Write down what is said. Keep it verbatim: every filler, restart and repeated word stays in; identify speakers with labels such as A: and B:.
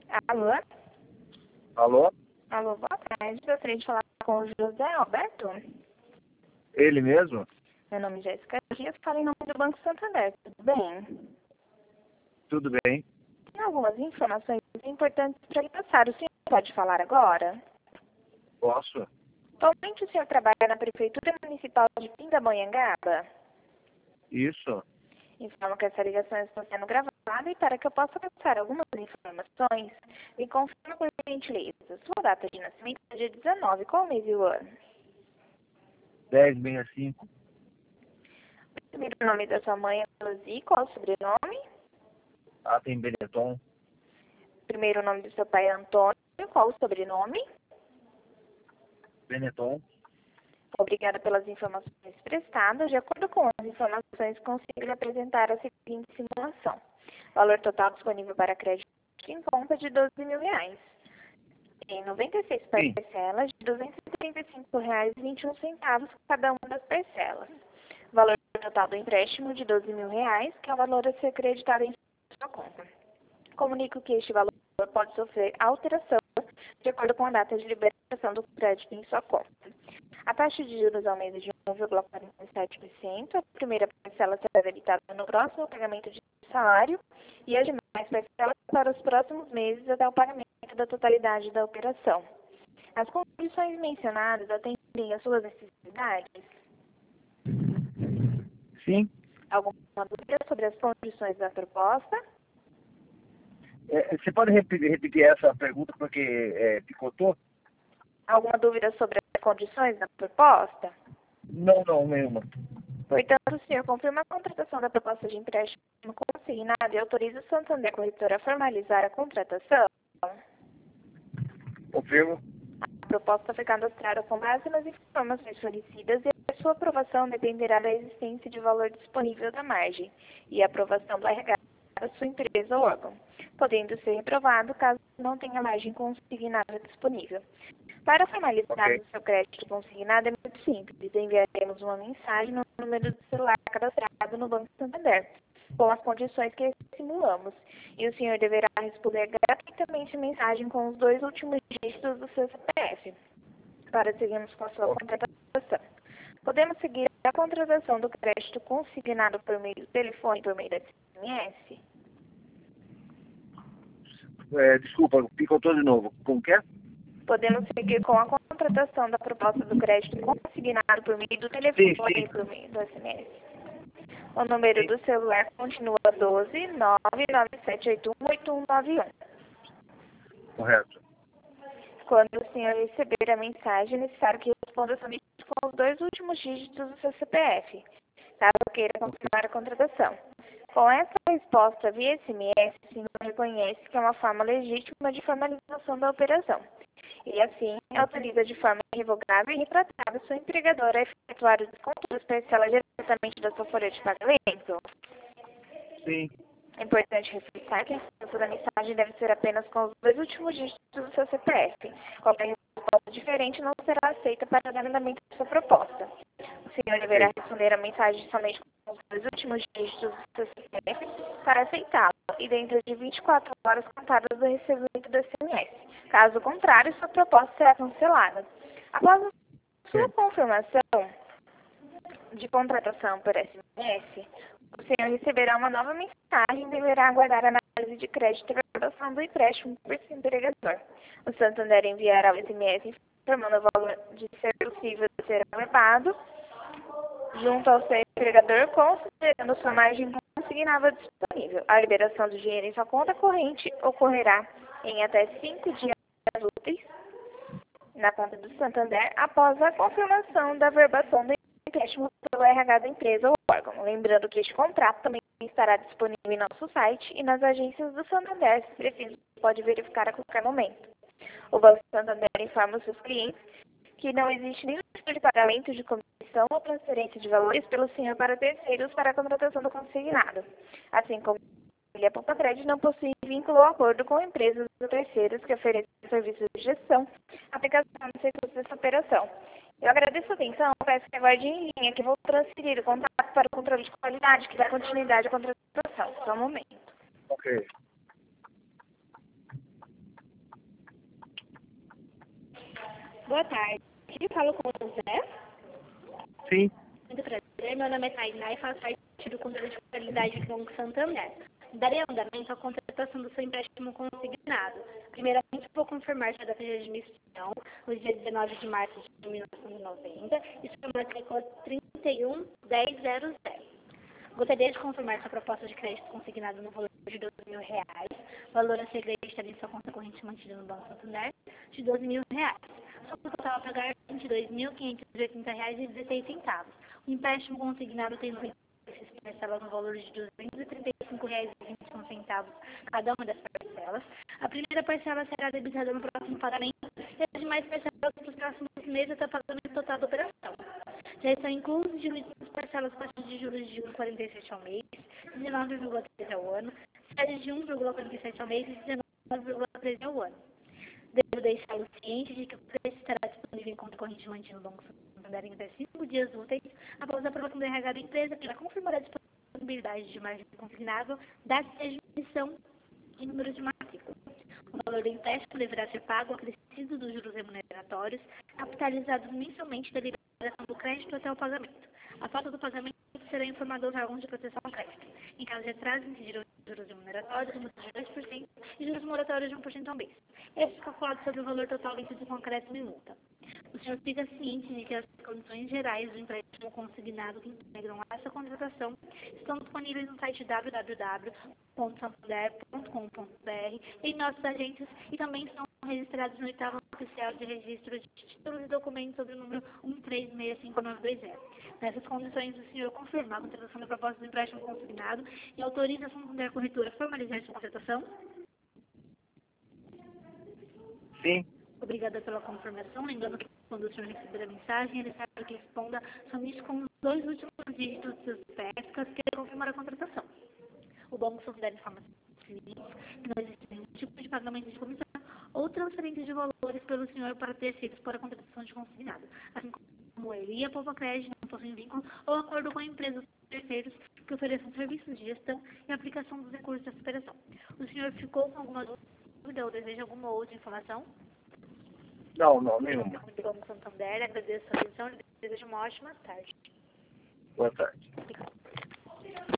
A: Alô?
B: Alô?
A: Alô, boa tarde. Gostaria de falar com o José Alberto.
B: Ele mesmo?
A: Meu nome é Jéssica Dias, falo em nome do Banco Santander. Tudo bem?
B: Tudo bem?
A: Tem algumas informações importantes para lhe passar. O senhor pode falar agora?
B: Posso?
A: Atualmente o senhor trabalha na Prefeitura Municipal de Pindamonhangaba?
B: Isso.
A: Informo que essa ligação está sendo gravada e para que eu possa passar algumas informações, me confirma por gentileza. Sua data de nascimento é dia dezenove, qual mês e o ano?
B: dez sessenta e cinco.
A: O primeiro nome da sua mãe é Rosi, qual o sobrenome?
B: Ah, tem Benetton.
A: Primeiro nome do seu pai é Antônio, qual o sobrenome?
B: Benetton.
A: Obrigada pelas informações prestadas. De acordo com as informações, consigo lhe apresentar a seguinte simulação. Valor total disponível para crédito em conta de doze mil reais. Em noventa e seis
B: Sim.
A: parcelas de duzentos e trinta e cinco reais e vinte e um centavos cada uma das parcelas. Valor total do empréstimo de doze mil reais, que é o valor a ser creditado em sua conta. Comunico que este valor pode sofrer alteração de acordo com a data de liberação do crédito em sua conta. A taxa de juros ao mês é de um vírgula quarenta e sete por cento. A primeira parcela será debitada no próximo pagamento de salário e as demais parcelas para os próximos meses até o pagamento da totalidade da operação. As condições mencionadas atendem às suas necessidades?
B: Sim.
A: Alguma dúvida sobre as condições da proposta?
B: É, você pode repetir, repetir essa pergunta porque é, picotou?
A: Alguma dúvida sobre as condições da proposta?
B: Não, não, nenhuma.
A: Portanto, o senhor confirma a contratação da proposta de empréstimo consignado e autoriza o Santander Corretora a formalizar a contratação?
B: Confirmo?
A: A proposta foi cadastrada com base nas informações fornecidas e a sua aprovação dependerá da existência de valor disponível da margem e a aprovação do R H da sua empresa ou órgão, podendo ser reprovado caso não tenha margem consignada disponível. Para formalizar
B: Ok.
A: o seu crédito consignado é muito simples. Enviaremos uma mensagem no número do celular cadastrado no Banco Santander, com as condições que simulamos. E o senhor deverá responder gratuitamente a mensagem com os dois últimos dígitos do seu C P F, para seguirmos com a sua
B: Ok.
A: contratação. Podemos seguir a contratação do crédito consignado por meio do telefone e por meio da S M S?
B: É, desculpa, picotou de novo. Como que é?
A: Podemos seguir com a contratação da proposta do crédito consignado por meio do
B: Sim,
A: telefone
B: sim.
A: e por meio do S M S. O número
B: Sim.
A: do celular continua doze nove nove sete oito um oito um nove um.
B: Correto.
A: Quando o senhor receber a mensagem, é necessário que responda somente com os dois últimos dígitos do seu C P F, caso queira confirmar a contratação. Com essa resposta via S M S, o senhor reconhece que é uma forma legítima de formalização da operação. E assim, autoriza de forma irrevogável e retratável sua empregadora a efetuar o desconto das parcelas diretamente da sua folha de pagamento.
B: Sim.
A: É importante reforçar que a resposta da mensagem deve ser apenas com os dois últimos dígitos do seu C P F. Qualquer resposta diferente não será aceita para dar andamento da sua proposta. O senhor deverá
B: Ok.
A: responder a mensagem somente com os dois últimos dígitos do seu C P F para aceitá-la e dentro de vinte e quatro horas contadas do recebimento do S M S. Caso contrário, sua proposta será cancelada. Após a sua
B: Ok.
A: confirmação de contratação por S M S, o senhor receberá uma nova mensagem e deverá aguardar a análise de crédito e aprovação do empréstimo por seu empregador. O Santander enviará o S M S informando o valor de ser possível ser averbado junto ao seu empregador, considerando sua margem consignável disponível. A liberação do dinheiro em sua conta corrente ocorrerá em até cinco dias úteis na conta do Santander após a confirmação da averbação do empréstimo pelo R H da empresa ou órgão. Lembrando que este contrato também estará disponível em nosso site e nas agências do Santander, se preciso, pode verificar a qualquer momento. O Banco Santander informa os seus clientes que não existe nenhum tipo de pagamento de comissão ou transferência de valores pelo senhor para terceiros para a contratação do consignado. Assim como a Poupa Crédito não possui vínculo ou acordo com empresas ou terceiros que ofereçam serviços de gestão, aplicação dos recursos dessa operação. Eu agradeço a atenção, peço que aguarde em linha que vou transferir o contato para o controle de qualidade que dá continuidade à contratação. Só um momento.
B: Ok.
C: Boa tarde. Falo com o Zé.
B: Sim.
C: Muito prazer. Meu nome é Tainá e faço parte do controle de qualidade do Banco Santander. Darei andamento à contratação do seu empréstimo consignado. Primeiramente, vou confirmar sua data de admissão, no dia dezenove de março de mil novecentos e noventa, e sua matrícula trinta e um dez zero zero. Gostaria de confirmar sua proposta de crédito consignado no valor de doze mil reais, valor a ser registrado em sua conta corrente mantida no Banco Santander, de doze mil reais. Só total a pagar vinte e dois mil quinhentos e oitenta reais e dezesseis centavos. O empréstimo consignado tem noventa e seis parcelas no valor de duzentos e trinta e cinco reais e vinte e um centavos cada uma das parcelas. A primeira parcela será debitada no próximo pagamento e as demais parcelas nos próximos meses até o pagamento total da operação. Já estão inclusos diluídas parcelas com taxas de juros de um vírgula quarenta e sete ao mês, dezenove vírgula treze ao ano, séries de um vírgula quarenta e sete ao mês e dezenove vírgula treze ao ano. Devo deixá-lo ciente de que o preço estará disponível em conta corrente mantida no Banco Santander em até cinco dias úteis após a aprovação do R H da empresa, que ela confirmará a disponibilidade de margem consignável, data de admissão e número de matrícula. O valor do empréstimo deverá ser pago acrescido dos juros remuneratórios, capitalizados mensalmente da liberação do crédito até o pagamento. A falta do pagamento será informada aos órgãos de proteção ao crédito. Em caso de atraso, incidirão juros remuneratórios, multa de dois por cento e juros moratórios de um por cento ao mês. Estes calculados sobre o valor total vencido com acréscimo e multa. O senhor fica ciente de que as condições gerais do empréstimo consignado que integram essa contratação estão disponíveis no site w w w ponto santander ponto com ponto b r em nossos agentes e também estão registrados no oitavo oficial de registro de títulos e documentos sobre o número um três seis cinco nove dois zero. Nessas condições, o senhor confirma a contratação da proposta do empréstimo consignado e autoriza a Santander Corretora a formalizar sua contratação?
B: Sim.
C: Obrigada pela confirmação. Lembrando que quando o senhor receber a mensagem, ele sabe que responda somente com os dois últimos dígitos dos seus C P Fs, caso queira confirmar a contratação. O Banco Santander informa aos clientes que não existe nenhum tipo de pagamento de comissão ou transferência de valores pelo senhor para terceiros para a contratação de consignado, assim como ele e a Poupa Crédito não possuem vínculo ou acordo com a empresa ou terceiros que ofereçam serviços de gestão e aplicação dos recursos dessa operação. O senhor ficou com alguma dúvida ou deseja alguma outra informação?
B: Não, não, nenhuma.
C: O Banco Santander, agradeço a atenção e desejo uma ótima tarde.
B: Boa tarde.
C: Obrigada.